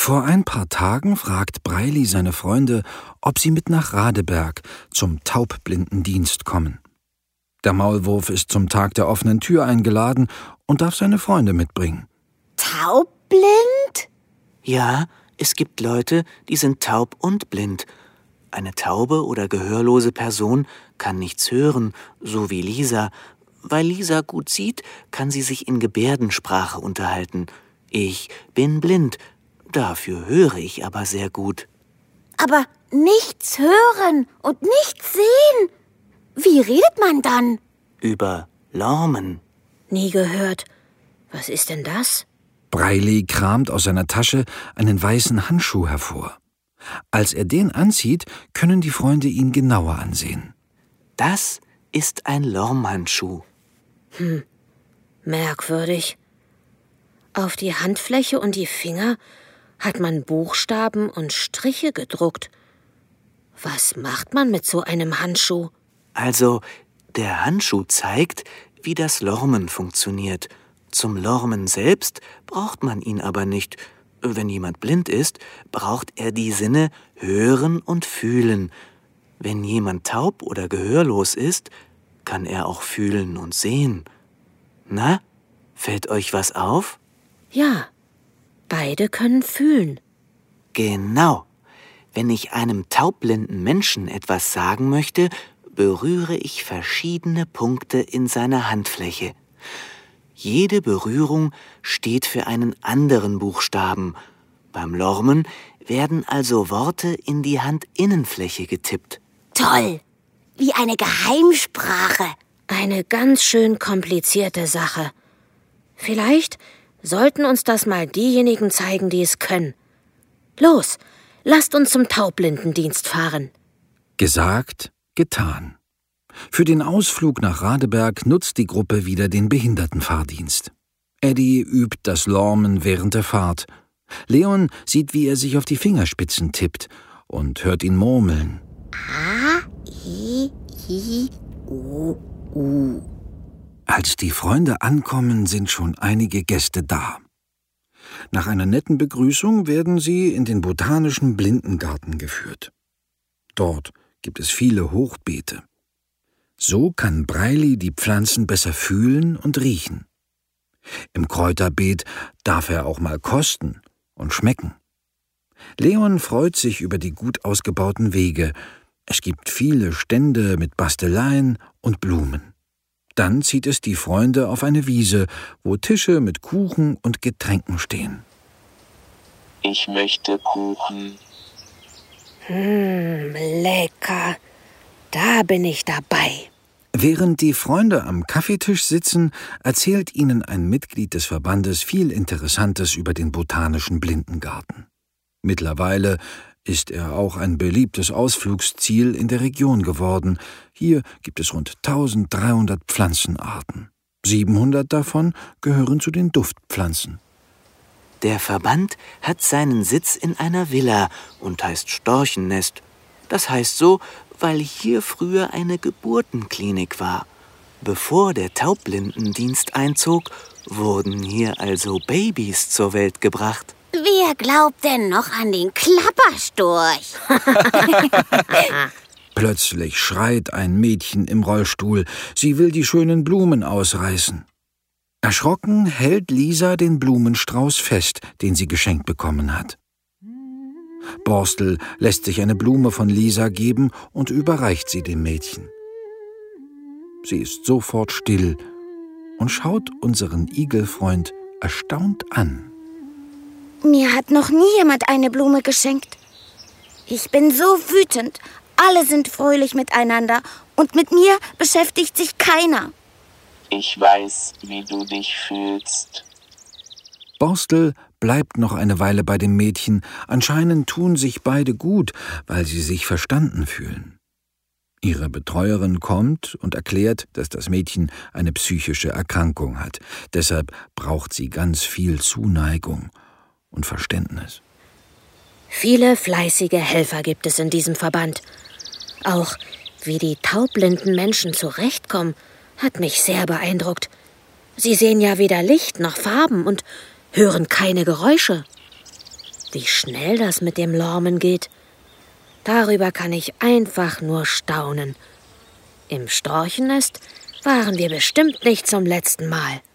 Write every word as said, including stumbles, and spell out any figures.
Vor ein paar Tagen fragt Breili seine Freunde, ob sie mit nach Radeberg zum Taubblindendienst kommen. Der Maulwurf ist zum Tag der offenen Tür eingeladen und darf seine Freunde mitbringen. Taubblind? Ja, es gibt Leute, die sind taub und blind. Eine taube oder gehörlose Person kann nichts hören, so wie Lisa. Weil Lisa gut sieht, kann sie sich in Gebärdensprache unterhalten. Ich bin blind, dafür höre ich aber sehr gut. Aber nichts hören und nichts sehen. Wie redet man dann? Über Lormen. Nie gehört. Was ist denn das? Breili kramt aus seiner Tasche einen weißen Handschuh hervor. Als er den anzieht, können die Freunde ihn genauer ansehen. Das ist ein Lormhandschuh. Hm, merkwürdig. Auf die Handfläche und die Finger hat man Buchstaben und Striche gedruckt. Was macht man mit so einem Handschuh? Also, der Handschuh zeigt, wie das Lormen funktioniert. Zum Lormen selbst braucht man ihn aber nicht. Wenn jemand blind ist, braucht er die Sinne hören und fühlen. Wenn jemand taub oder gehörlos ist, kann er auch fühlen und sehen. Na, fällt euch was auf? Ja, beide können fühlen. Genau. Wenn ich einem taubblinden Menschen etwas sagen möchte, berühre ich verschiedene Punkte in seiner Handfläche. Jede Berührung steht für einen anderen Buchstaben. Beim Lormen werden also Worte in die Handinnenfläche getippt. Toll! Wie eine Geheimsprache. Eine ganz schön komplizierte Sache. Vielleicht sollten uns das mal diejenigen zeigen, die es können. Los, lasst uns zum Taubblindendienst fahren. Gesagt, getan. Für den Ausflug nach Radeberg nutzt die Gruppe wieder den Behindertenfahrdienst. Eddie übt das Lormen während der Fahrt. Leon sieht, wie er sich auf die Fingerspitzen tippt und hört ihn murmeln. A, I, I, U, U. Als die Freunde ankommen, sind schon einige Gäste da. Nach einer netten Begrüßung werden sie in den botanischen Blindengarten geführt. Dort gibt es viele Hochbeete. So kann Breili die Pflanzen besser fühlen und riechen. Im Kräuterbeet darf er auch mal kosten und schmecken. Leon freut sich über die gut ausgebauten Wege. Es gibt viele Stände mit Basteleien und Blumen. Dann zieht es die Freunde auf eine Wiese, wo Tische mit Kuchen und Getränken stehen. Ich möchte Kuchen. Hm, lecker. Da bin ich dabei. Während die Freunde am Kaffeetisch sitzen, erzählt ihnen ein Mitglied des Verbandes viel Interessantes über den botanischen Blindengarten. Mittlerweile ist er auch ein beliebtes Ausflugsziel in der Region geworden. Hier gibt es rund dreizehnhundert Pflanzenarten. siebenhundert davon gehören zu den Duftpflanzen. Der Verband hat seinen Sitz in einer Villa und heißt Storchennest. Das heißt so, weil hier früher eine Geburtenklinik war. Bevor der Taubblindendienst einzog, wurden hier also Babys zur Welt gebracht. Wer glaubt denn noch an den Klapperstorch? Plötzlich schreit ein Mädchen im Rollstuhl. Sie will die schönen Blumen ausreißen. Erschrocken hält Lisa den Blumenstrauß fest, den sie geschenkt bekommen hat. Borstel lässt sich eine Blume von Lisa geben und überreicht sie dem Mädchen. Sie ist sofort still und schaut unseren Igelfreund erstaunt an. Mir hat noch nie jemand eine Blume geschenkt. Ich bin so wütend. Alle sind fröhlich miteinander und mit mir beschäftigt sich keiner. Ich weiß, wie du dich fühlst. Borstel bleibt noch eine Weile bei dem Mädchen. Anscheinend tun sich beide gut, weil sie sich verstanden fühlen. Ihre Betreuerin kommt und erklärt, dass das Mädchen eine psychische Erkrankung hat. Deshalb braucht sie ganz viel Zuneigung und Verständnis. Viele fleißige Helfer gibt es in diesem Verband. Auch wie die taubblinden Menschen zurechtkommen, hat mich sehr beeindruckt. Sie sehen ja weder Licht noch Farben und hören keine Geräusche. Wie schnell das mit dem Lormen geht. Darüber kann ich einfach nur staunen. Im Storchennest waren wir bestimmt nicht zum letzten Mal.